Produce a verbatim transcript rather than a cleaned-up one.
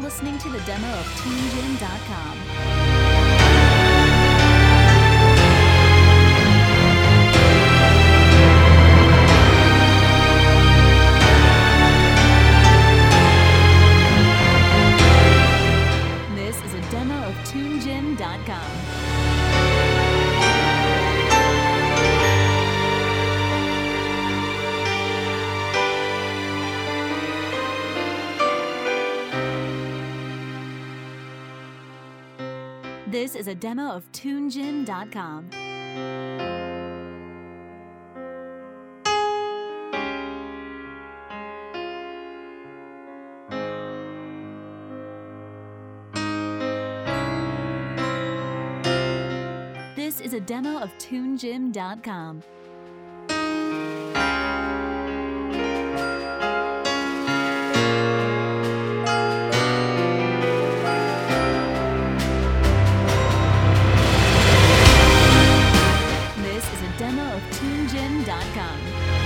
listening to the demo of Tune Gym dot com. This is a demo of Tune Gym dot com. This is a demo of Tune Gym dot com. This is a demo of Tune Gym dot com. This is a demo of Tune Gym dot com.